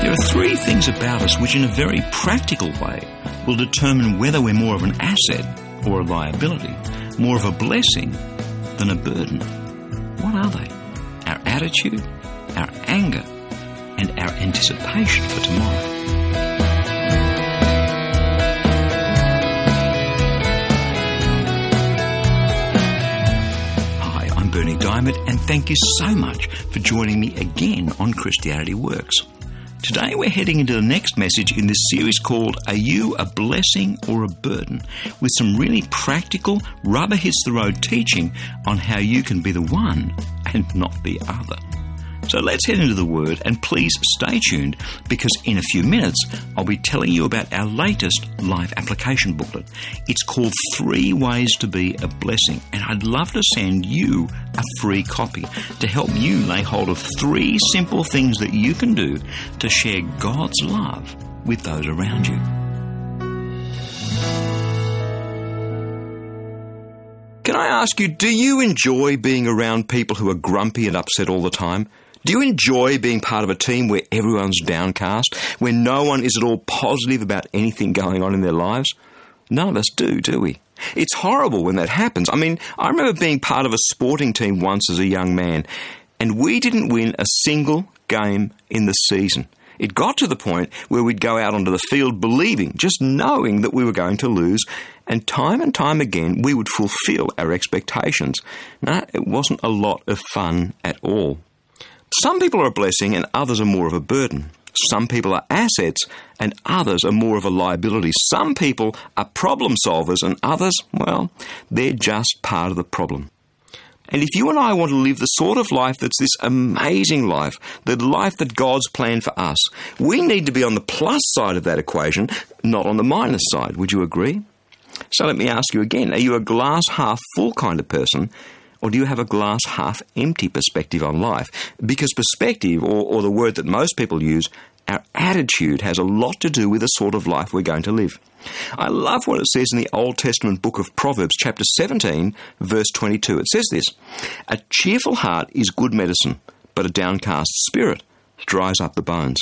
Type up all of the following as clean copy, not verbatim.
There are three things about us which in a very practical way will determine whether we're more of an asset or a liability, more of a blessing than a burden. What are they? Our attitude, our anger, and our anticipation for tomorrow. Hi, I'm Berni Dymet, and thank you so much for joining me again on Christianity Works. Today we're heading into the next message in this series called Are You a Blessing or a Burden? With some really practical, rubber-hits-the-road teaching on how you can be the one and not the other. So let's head into the Word, and please stay tuned because in a few minutes I'll be telling you about our latest life application booklet. It's called 3 Ways to Be a Blessing, and I'd love to send you a free copy to help you lay hold of 3 simple things that you can do to share God's love with those around you. Can I ask you, do you enjoy being around people who are grumpy and upset all the time? Do you enjoy being part of a team where everyone's downcast, where no one is at all positive about anything going on in their lives? None of us do we? It's horrible when that happens. I mean, I remember being part of a sporting team once as a young man, and we didn't win a single game in the season. It got to the point where we'd go out onto the field believing, just knowing that we were going to lose, and time again we would fulfill our expectations. No, it wasn't a lot of fun at all. Some people are a blessing and others are more of a burden. Some people are assets and others are more of a liability. Some people are problem solvers and others, well, they're just part of the problem. And if you and I want to live the sort of life that's this amazing life, the life that God's planned for us, we need to be on the plus side of that equation, not on the minus side. Would you agree? So let me ask you again, are you a glass half full kind of person? Or do you have a glass half empty perspective on life? Because perspective, or the word that most people use, our attitude has a lot to do with the sort of life we're going to live. I love what it says in the Old Testament book of Proverbs, chapter 17, verse 22. It says this, "A cheerful heart is good medicine, but a downcast spirit dries up the bones."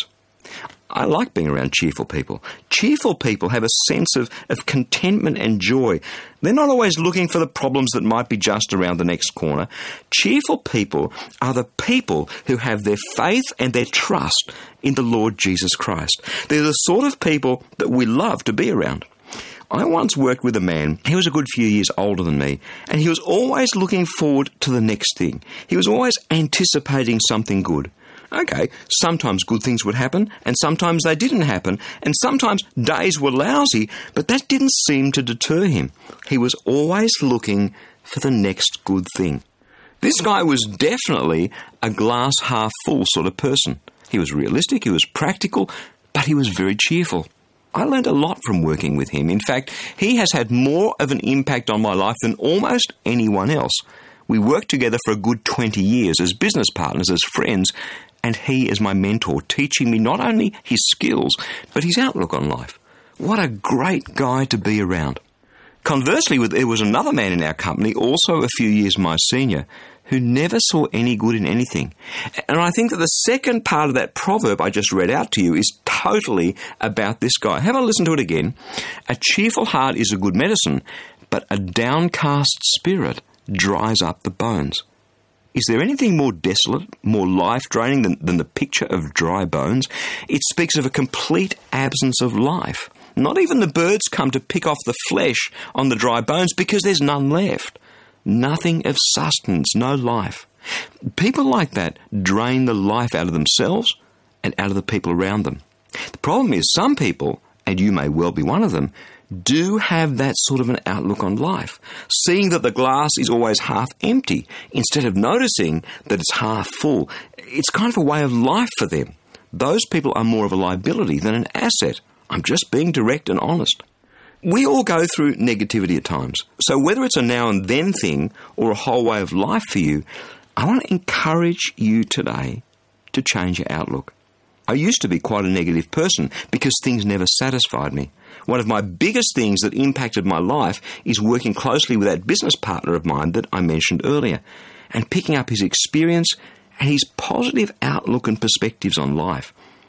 I like being around cheerful people. Cheerful people have a sense of contentment and joy. They're not always looking for the problems that might be just around the next corner. Cheerful people are the people who have their faith and their trust in the Lord Jesus Christ. They're the sort of people that we love to be around. I once worked with a man, he was a good few years older than me, and he was always looking forward to the next thing. He was always anticipating something good. Okay, sometimes good things would happen, and sometimes they didn't happen, and sometimes days were lousy, but that didn't seem to deter him. He was always looking for the next good thing. This guy was definitely a glass half full sort of person. He was realistic, he was practical, but he was very cheerful. I learned a lot from working with him. In fact, he has had more of an impact on my life than almost anyone else. We worked together for a good 20 years as business partners, as friends, and he is my mentor, teaching me not only his skills, but his outlook on life. What a great guy to be around. Conversely, there was another man in our company, also a few years my senior, who never saw any good in anything. And I think that the second part of that proverb I just read out to you is totally about this guy. Have a listen to it again. "A cheerful heart is a good medicine, but a downcast spirit dries up the bones." Is there anything more desolate, more life-draining than the picture of dry bones? It speaks of a complete absence of life. Not even the birds come to pick off the flesh on the dry bones because there's none left. Nothing of sustenance, no life. People like that drain the life out of themselves and out of the people around them. The problem is some people, and you may well be one of them, do have that sort of an outlook on life, seeing that the glass is always half empty instead of noticing that it's half full. It's kind of a way of life for them. Those people are more of a liability than an asset. I'm just being direct and honest. We all go through negativity at times. So whether it's a now and then thing or a whole way of life for you, I want to encourage you today to change your outlook. I used to be quite a negative person because things never satisfied me. One of my biggest things that impacted my life is working closely with that business partner of mine that I mentioned earlier and picking up his experience and his positive outlook and perspectives on life.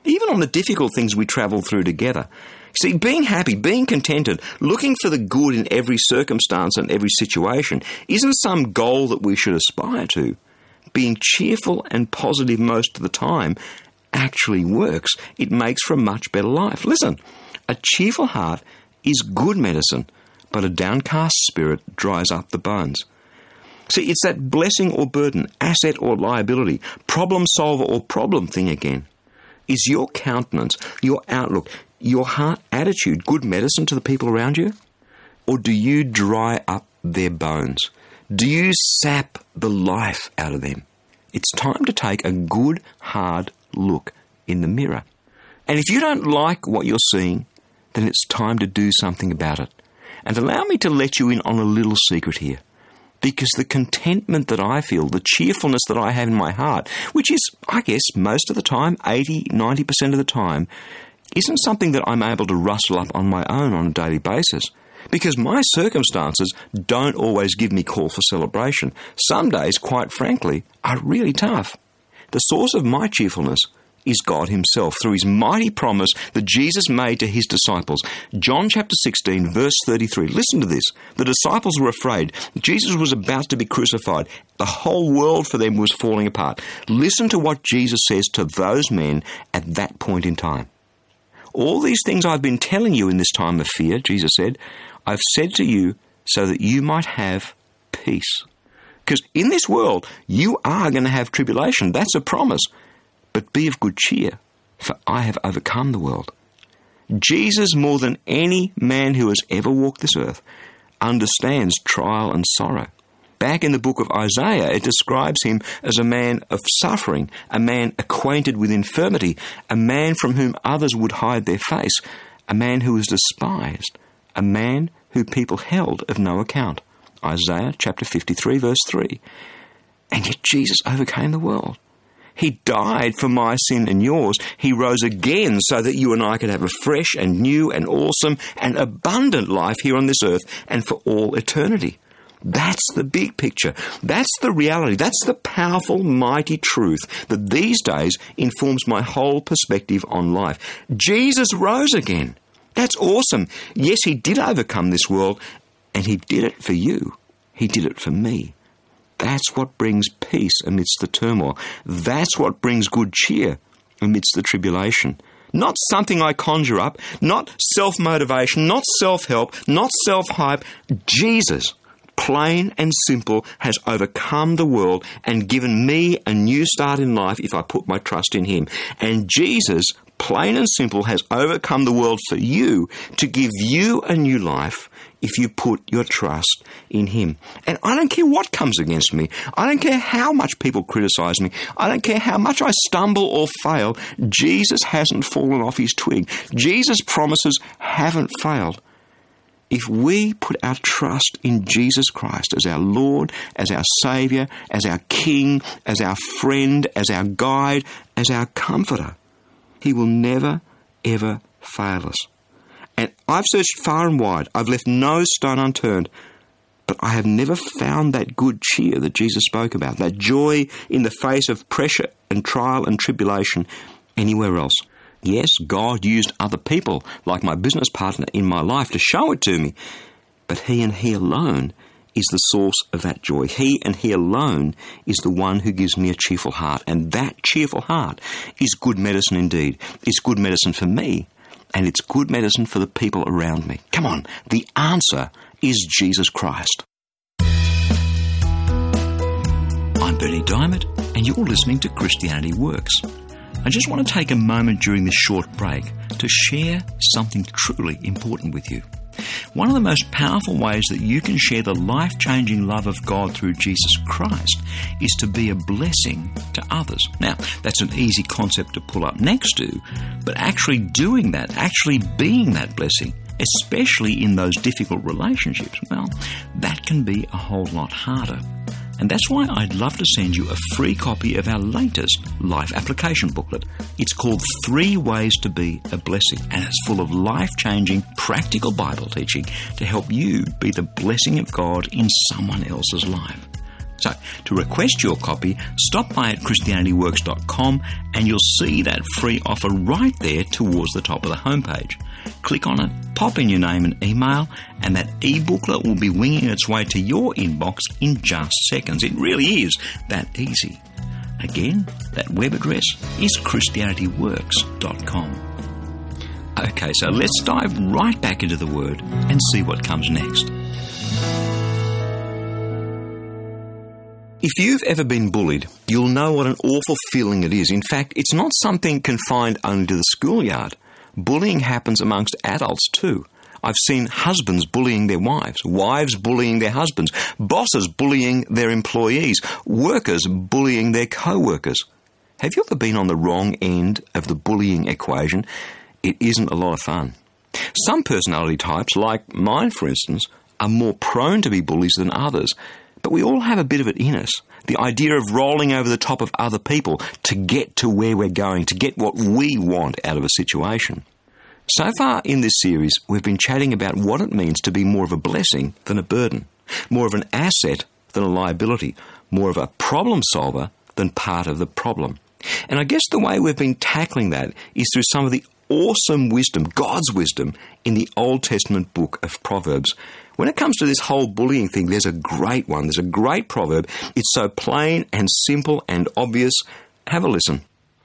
even on the difficult things we travel through together. See, being happy, being contented, looking for the good in every circumstance and every situation isn't some goal that we should aspire to. Being cheerful and positive most of the time actually works. It makes for a much better life. Listen, a cheerful heart is good medicine, but a downcast spirit dries up the bones. See, it's that blessing or burden, asset or liability, problem solver or problem thing again. Is your countenance, your outlook, your heart attitude good medicine to the people around you? Or do you dry up their bones? Do you sap the life out of them? It's time to take a good, hard look in the mirror. And if you don't like what you're seeing, then it's time to do something about it. And allow me to let you in on a little secret here. Because the contentment that I feel, the cheerfulness that I have in my heart, which is, I guess, most of the time, 80-90% of the time, isn't something that I'm able to rustle up on my own on a daily basis. Because my circumstances don't always give me call for celebration. Some days, quite frankly, are really tough. The source of my cheerfulness is God himself through his mighty promise that Jesus made to his disciples. John chapter 16, verse 33. Listen to this. The disciples were afraid. Jesus was about to be crucified. The whole world for them was falling apart. Listen to what Jesus says to those men at that point in time. All these things I've been telling you in this time of fear, Jesus said, I've said to you so that you might have peace. Because in this world, you are going to have tribulation. That's a promise. But be of good cheer, for I have overcome the world. Jesus, more than any man who has ever walked this earth, understands trial and sorrow. Back in the book of Isaiah, it describes him as a man of suffering, a man acquainted with infirmity, a man from whom others would hide their face, a man who was despised, a man who people held of no account. Isaiah chapter 53, verse 3. And yet Jesus overcame the world. He died for my sin and yours. He rose again so that you and I could have a fresh and new and awesome and abundant life here on this earth and for all eternity. That's the big picture. That's the reality. That's the powerful, mighty truth that these days informs my whole perspective on life. Jesus rose again. That's awesome. Yes, he did overcome this world, and he did it for you. He did it for me. That's what brings peace amidst the turmoil. That's what brings good cheer amidst the tribulation. Not something I conjure up, not self-motivation, not self-help, not self-hype. Jesus, plain and simple, has overcome the world and given me a new start in life if I put my trust in him. And Jesus, plain and simple, has overcome the world for you to give you a new life if you put your trust in him. And I don't care what comes against me. I don't care how much people criticize me. I don't care how much I stumble or fail. Jesus hasn't fallen off his twig. Jesus' promises haven't failed. If we put our trust in Jesus Christ as our Lord, as our Saviour, as our King, as our friend, as our guide, as our comforter, he will never, ever fail us. And I've searched far and wide. I've left no stone unturned. But I have never found that good cheer that Jesus spoke about, that joy in the face of pressure and trial and tribulation anywhere else. Yes, God used other people, like my business partner in my life, to show it to me. But he and he alone is the source of that joy. He and he alone is the one who gives me a cheerful heart. And that cheerful heart is good medicine indeed. It's good medicine for me. And it's good medicine for the people around me. Come on, the answer is Jesus Christ. I'm Berni Dymet, and you're listening to Christianity Works. I just want to take a moment during this short break to share something truly important with you. One of the most powerful ways that you can share the life-changing love of God through Jesus Christ is to be a blessing to others. Now, that's an easy concept to pull up next to, but actually doing that, actually being that blessing, especially in those difficult relationships, well, that can be a whole lot harder. And that's why I'd love to send you a free copy of our latest life application booklet. It's called 3 Ways to Be a Blessing, and it's full of life-changing, practical Bible teaching to help you be the blessing of God in someone else's life. So, to request your copy, stop by at ChristianityWorks.com and you'll see that free offer right there towards the top of the homepage. Click on it, pop in your name and email, and that e-booklet will be winging its way to your inbox in just seconds. It really is that easy. Again, that web address is ChristianityWorks.com. Okay, so let's dive right back into the Word and see what comes next. If you've ever been bullied, you'll know what an awful feeling it is. In fact, it's not something confined only to the schoolyard. Bullying happens amongst adults too. I've seen husbands bullying their wives, wives bullying their husbands, bosses bullying their employees, workers bullying their co-workers. Have you ever been on the wrong end of the bullying equation? It isn't a lot of fun. Some personality types, like mine for instance, are more prone to be bullies than others. But we all have a bit of it in us. The idea of rolling over the top of other people to get to where we're going, to get what we want out of a situation. So far in this series, we've been chatting about what it means to be more of a blessing than a burden, more of an asset than a liability, more of a problem solver than part of the problem. And I guess the way we've been tackling that is through some of the awesome wisdom, God's wisdom, in the Old Testament book of Proverbs. When it comes to this whole bullying thing, there's a great one. There's a great proverb. It's so plain and simple and obvious. Have a listen.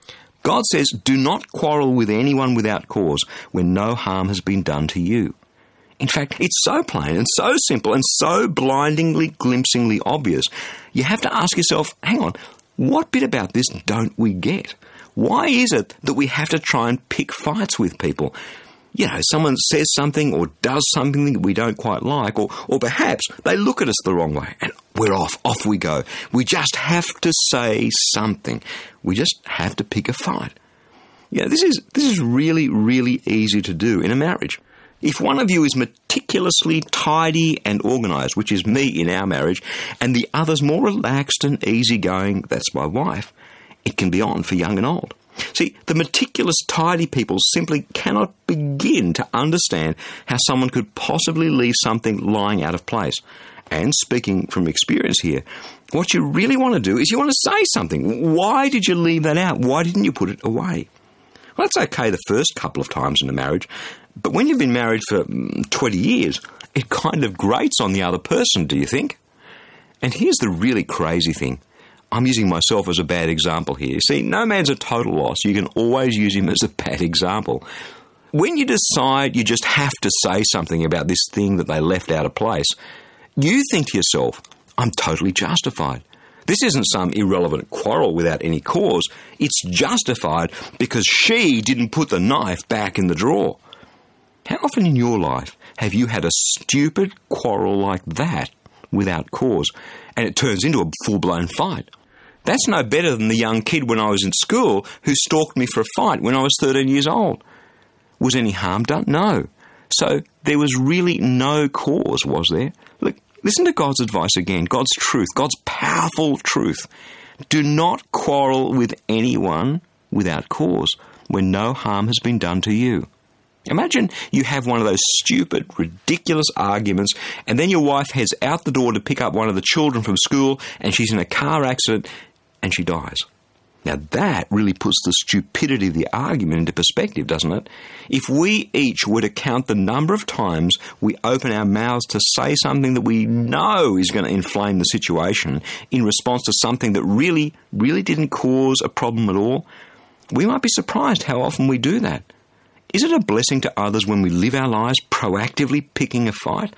God says, "Do not quarrel with anyone without cause when no harm has been done to you." In fact, it's so plain and so simple and so blindingly, glimpsingly obvious. You have to ask yourself, hang on, what bit about this don't we get? Why is it that we have to try and pick fights with people? You know, someone says something or does something that we don't quite like, or perhaps they look at us the wrong way, and we're off we go. We just have to say something. We just have to pick a fight. Yeah, this is really, really easy to do in a marriage. If one of you is meticulously tidy and organised, which is me in our marriage, and the other's more relaxed and easygoing, that's my wife, it can be on for young and old. See, the meticulous, tidy people simply cannot begin to understand how someone could possibly leave something lying out of place. And speaking from experience here, what you really want to do is you want to say something. Why did you leave that out? Why didn't you put it away? Well, that's okay the first couple of times in a marriage, but when you've been married for 20 years, it kind of grates on the other person, do you think? And here's the really crazy thing. I'm using myself as a bad example here. See, no man's a total loss. You can always use him as a bad example. When you decide you just have to say something about this thing that they left out of place, you think to yourself, I'm totally justified. This isn't some irrelevant quarrel without any cause. It's justified because she didn't put the knife back in the drawer. How often in your life have you had a stupid quarrel like that without cause, and it turns into a full-blown fight? That's no better than the young kid when I was in school who stalked me for a fight when I was 13 years old. Was any harm done? No. So there was really no cause, was there? Look, listen to God's advice again, God's truth, God's powerful truth. Do not quarrel with anyone without cause when no harm has been done to you. Imagine you have one of those stupid, ridiculous arguments, and then your wife heads out the door to pick up one of the children from school, and she's in a car accident, and she dies. Now that really puts the stupidity of the argument into perspective, doesn't it? If we each were to count the number of times we open our mouths to say something that we know is going to inflame the situation in response to something that really, really didn't cause a problem at all, we might be surprised how often we do that. Is it a blessing to others when we live our lives proactively picking a fight?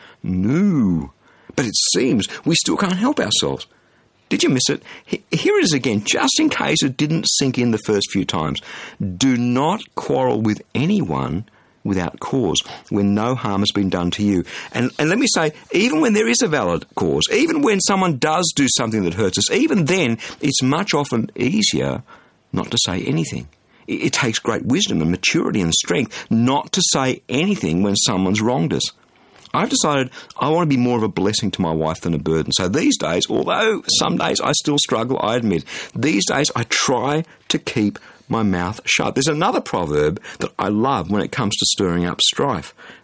No. But it seems we still can't help ourselves. Did you miss it? Here it is again, just in case it didn't sink in the first few times. Do not quarrel with anyone without cause when no harm has been done to you. And let me say, even when there is a valid cause, even when someone does do something that hurts us, even then it's much often easier not to say anything. It takes great wisdom and maturity and strength not to say anything when someone's wronged us. I've decided I want to be more of a blessing to my wife than a burden. So these days, although some days I still struggle, I admit, these days I try to keep my mouth shut. There's another proverb that I love when it comes to stirring up strife.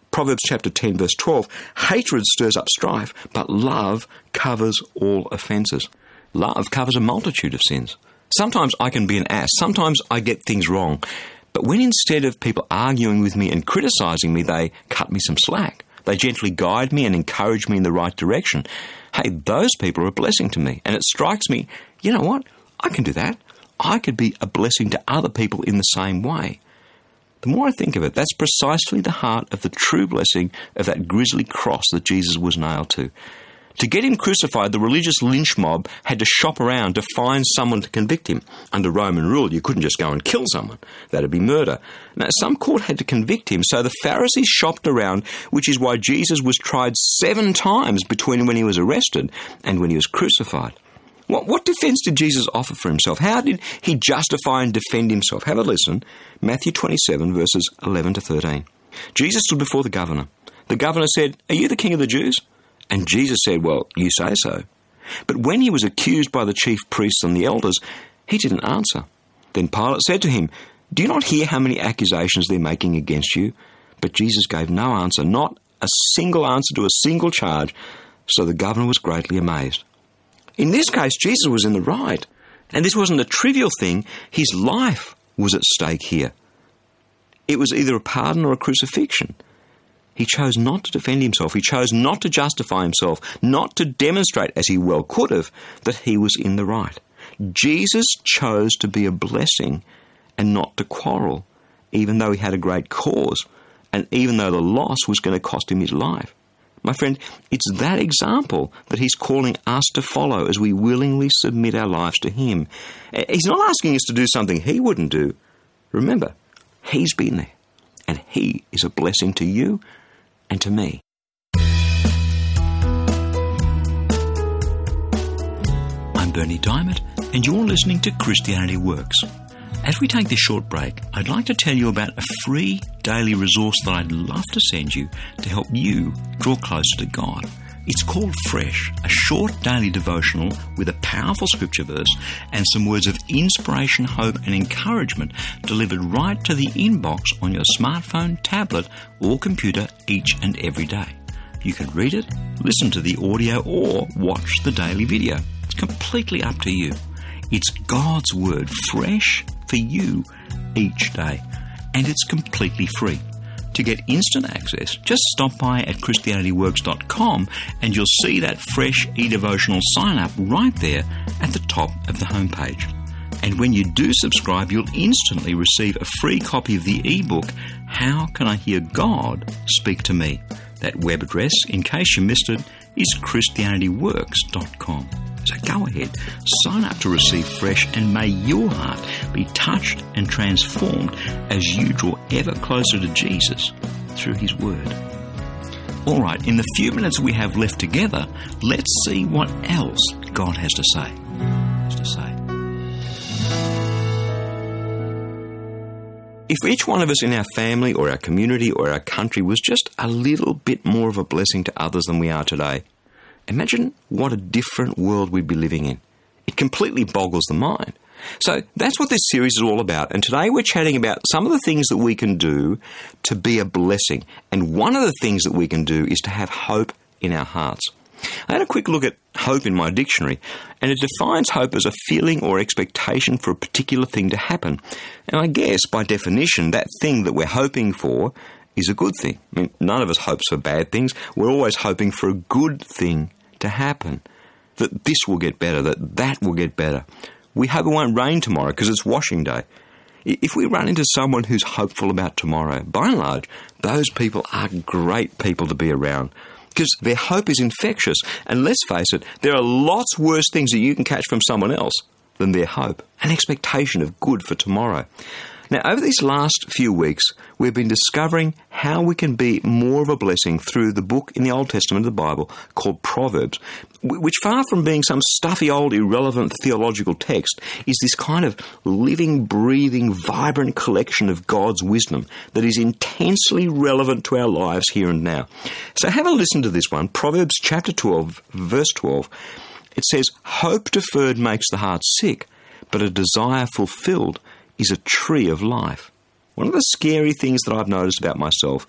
Proverbs chapter 10 verse 12, hatred stirs up strife, but love covers all offences. Love covers a multitude of sins. Sometimes I can be an ass. Sometimes I get things wrong. But when instead of people arguing with me and criticising me, they cut me some slack, they gently guide me and encourage me in the right direction, hey, those people are a blessing to me. And it strikes me, you know what? I can do that. I could be a blessing to other people in the same way. The more I think of it, that's precisely the heart of the true blessing of that grisly cross that Jesus was nailed to. To get him crucified, the religious lynch mob had to shop around to find someone to convict him. Under Roman rule, you couldn't just go and kill someone. That'd be murder. Now, some court had to convict him, so the Pharisees shopped around, which is why Jesus was tried 7 times between when he was arrested and when he was crucified. What defence did Jesus offer for himself? How did he justify and defend himself? Have a listen. Matthew 27, verses 11 to 13. Jesus stood before the governor. The governor said, "Are you the king of the Jews?" And Jesus said, "Well, you say so." But when he was accused by the chief priests and the elders, he didn't answer. Then Pilate said to him, "Do you not hear how many accusations they're making against you?" But Jesus gave no answer, not a single answer to a single charge, so the governor was greatly amazed. In this case, Jesus was in the right. And this wasn't a trivial thing. His life was at stake here. It was either a pardon or a crucifixion. He chose not to defend himself. He chose not to justify himself, not to demonstrate, as he well could have, that he was in the right. Jesus chose to be a blessing and not to quarrel, even though he had a great cause, and even though the loss was going to cost him his life. My friend, it's that example that he's calling us to follow as we willingly submit our lives to him. He's not asking us to do something he wouldn't do. Remember, he's been there, and he is a blessing to you and to me. I'm Bernie Diamond, and you're listening to Christianity Works. As we take this short break, I'd like to tell you about a free daily resource that I'd love to send you to help you draw closer to God. It's called Fresh, a short daily devotional with a powerful scripture verse and some words of inspiration, hope and encouragement delivered right to the inbox on your smartphone, tablet or computer each and every day. You can read it, listen to the audio or watch the daily video. It's completely up to you. It's God's Word, fresh for you each day, and it's completely free. To get instant access, just stop by at ChristianityWorks.com and you'll see that fresh e-devotional sign-up right there at the top of the homepage. And when you do subscribe, you'll instantly receive a free copy of the ebook, How Can I Hear God Speak to Me? That web address, in case you missed it, is ChristianityWorks.com. So go ahead, sign up to receive Fresh, and may your heart be touched and transformed as you draw ever closer to Jesus through his Word. All right, in the few minutes we have left together, let's see what else God has to say. If each one of us in our family or our community or our country was just a little bit more of a blessing to others than we are today, imagine what a different world we'd be living in. It completely boggles the mind. So that's what this series is all about. And today we're chatting about some of the things that we can do to be a blessing. And one of the things that we can do is to have hope in our hearts. I had a quick look at hope in my dictionary, and it defines hope as a feeling or expectation for a particular thing to happen. And I guess, by definition, that thing that we're hoping for is a good thing. I mean, none of us hopes for bad things. We're always hoping for a good thing to happen. That this will get better, that will get better. We hope it won't rain tomorrow because it's washing day. If we run into someone who's hopeful about tomorrow, by and large, those people are great people to be around because their hope is infectious. And let's face it, there are lots worse things that you can catch from someone else than their hope, an expectation of good for tomorrow. Now, over these last few weeks, we've been discovering how we can be more of a blessing through the book in the Old Testament of the Bible called Proverbs, which, far from being some stuffy old irrelevant theological text, is this kind of living, breathing, vibrant collection of God's wisdom that is intensely relevant to our lives here and now. So have a listen to this one, Proverbs chapter 12, verse 12. It says, "Hope deferred makes the heart sick, but a desire fulfilled is a tree of life." One of the scary things that I've noticed about myself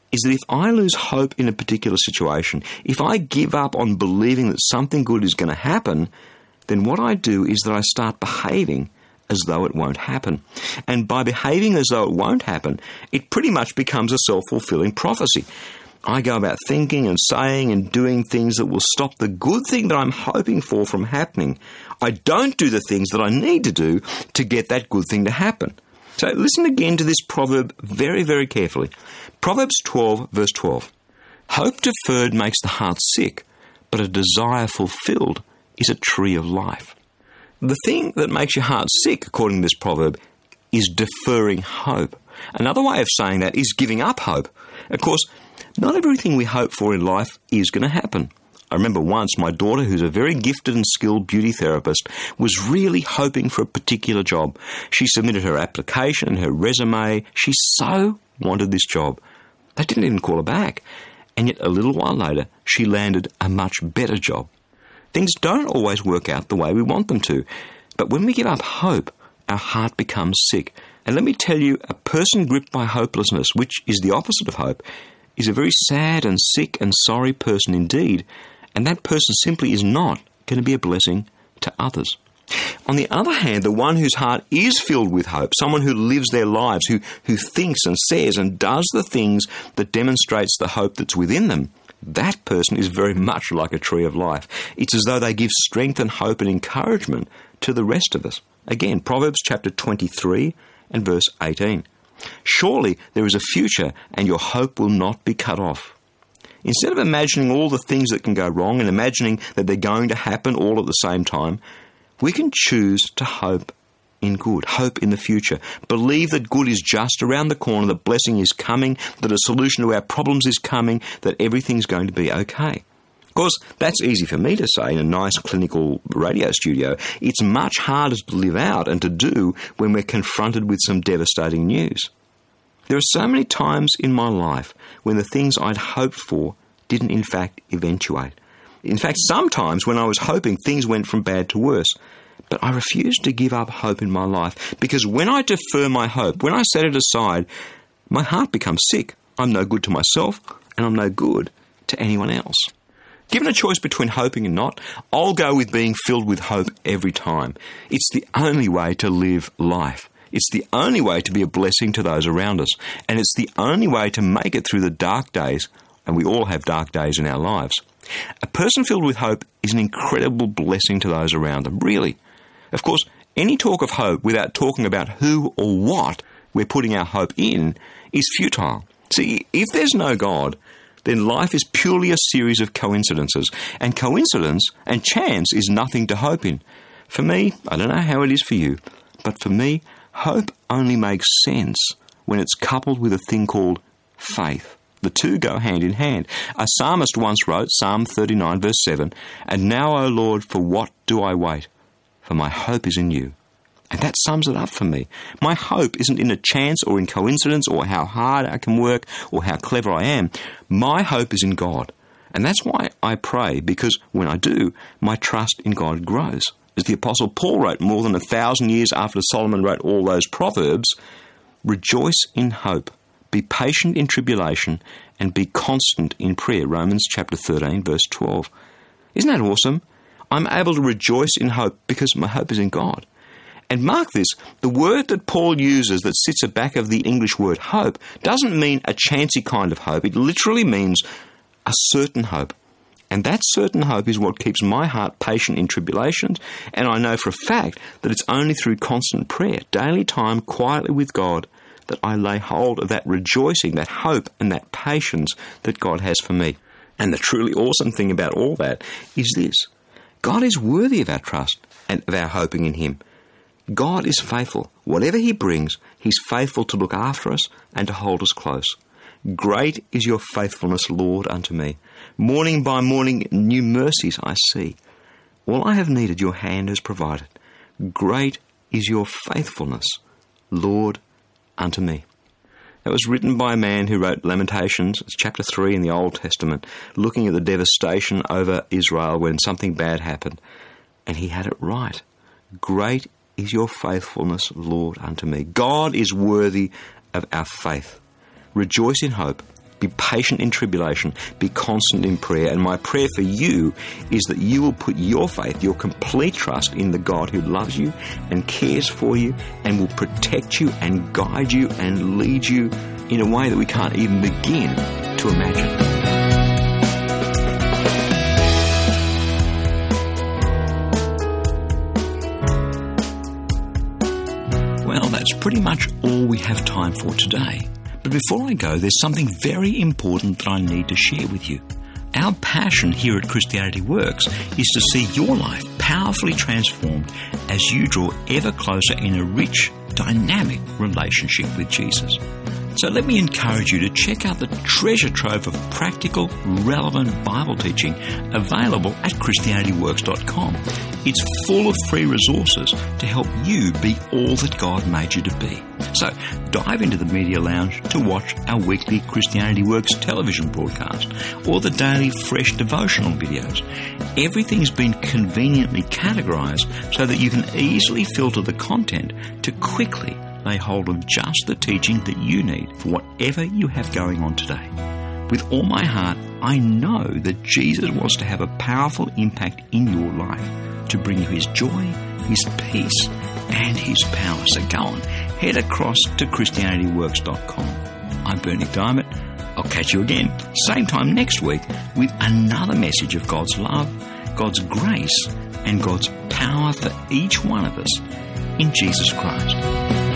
is that if I lose hope in a particular situation, if I give up on believing that something good is going to happen, then what I do is that I start behaving as though it won't happen. And by behaving as though it won't happen, it pretty much becomes a self-fulfilling prophecy. I go about thinking and saying and doing things that will stop the good thing that I'm hoping for from happening. I don't do the things that I need to do to get that good thing to happen. So listen again to this proverb very, very carefully. Proverbs 12, verse 12. Hope deferred makes the heart sick, but a desire fulfilled is a tree of life. The thing that makes your heart sick, according to this proverb, is deferring hope. Another way of saying that is giving up hope. Of course, not everything we hope for in life is going to happen. I remember once my daughter, who's a very gifted and skilled beauty therapist, was really hoping for a particular job. She submitted her application and her resume. She so wanted this job. They didn't even call her back. And yet a little while later, she landed a much better job. Things don't always work out the way we want them to. But when we give up hope, our heart becomes sick. And let me tell you, a person gripped by hopelessness, which is the opposite of hope, is a very sad and sick and sorry person indeed. And that person simply is not going to be a blessing to others. On the other hand, the one whose heart is filled with hope, someone who lives their lives, who thinks and says and does the things that demonstrates the hope that's within them, that person is very much like a tree of life. It's as though they give strength and hope and encouragement to the rest of us. Again, Proverbs chapter 23 and verse 18. Surely there is a future and your hope will not be cut off. Instead of imagining all the things that can go wrong and imagining that they're going to happen all at the same time, we can choose to hope in good, hope in the future. Believe that good is just around the corner, that blessing is coming, that a solution to our problems is coming, that everything's going to be okay. Of course, that's easy for me to say in a nice clinical radio studio. It's much harder to live out and to do when we're confronted with some devastating news. There are so many times in my life when the things I'd hoped for didn't in fact eventuate. In fact, sometimes when I was hoping, things went from bad to worse. But I refused to give up hope in my life, because when I defer my hope, when I set it aside, my heart becomes sick. I'm no good to myself, and I'm no good to anyone else. Given a choice between hoping and not, I'll go with being filled with hope every time. It's the only way to live life. It's the only way to be a blessing to those around us. And it's the only way to make it through the dark days, and we all have dark days in our lives. A person filled with hope is an incredible blessing to those around them, really. Of course, any talk of hope without talking about who or what we're putting our hope in is futile. See, if there's no God, then life is purely a series of coincidences, and coincidence and chance is nothing to hope in. For me, I don't know how it is for you, but for me, hope only makes sense when it's coupled with a thing called faith. The two go hand in hand. A psalmist once wrote, Psalm 39 verse 7, "And now, O Lord, for what do I wait? For my hope is in you." And that sums it up for me. My hope isn't in a chance or in coincidence or how hard I can work or how clever I am. My hope is in God. And that's why I pray, because when I do, my trust in God grows. As the Apostle Paul wrote more than 1,000 years after Solomon wrote all those Proverbs, rejoice in hope, be patient in tribulation, and be constant in prayer. Romans chapter 13, verse 12. Isn't that awesome? I'm able to rejoice in hope because my hope is in God. And mark this, the word that Paul uses that sits at the back of the English word hope doesn't mean a chancy kind of hope. It literally means a certain hope. And that certain hope is what keeps my heart patient in tribulations, and I know for a fact that it's only through constant prayer, daily time, quietly with God, that I lay hold of that rejoicing, that hope, and that patience that God has for me. And the truly awesome thing about all that is this: God is worthy of our trust and of our hoping in Him. God is faithful. Whatever He brings, He's faithful to look after us and to hold us close. Great is your faithfulness, Lord, unto me. Morning by morning, new mercies I see. All I have needed, your hand has provided. Great is your faithfulness, Lord, unto me. That was written by a man who wrote Lamentations, it's chapter 3 in the Old Testament, looking at the devastation over Israel when something bad happened. And he had it right. Great is your faithfulness, Lord, unto me. God is worthy of our faith. Rejoice in hope Be patient in tribulation. Be constant in prayer. And my prayer for you is that you will put your faith, your complete trust in the God who loves you and cares for you and will protect you and guide you and lead you in a way that we can't even begin to imagine. Well, that's pretty much all we have time for today. But before I go, there's something very important that I need to share with you. Our passion here at Christianity Works is to see your life powerfully transformed as you draw ever closer in a rich, dynamic relationship with Jesus. So let me encourage you to check out the treasure trove of practical, relevant Bible teaching available at ChristianityWorks.com. It's full of free resources to help you be all that God made you to be. So dive into the Media Lounge to watch our weekly Christianity Works television broadcast or the daily fresh devotional videos. Everything's been conveniently categorized so that you can easily filter the content to quickly lay hold of just the teaching that you need for whatever you have going on today. With all my heart, I know that Jesus wants to have a powerful impact in your life to bring you his joy, his peace, and his power. So go on, head across to ChristianityWorks.com. I'm Bernie Diamond. I'll catch you again, same time next week, with another message of God's love, God's grace, and God's power for each one of us in Jesus Christ.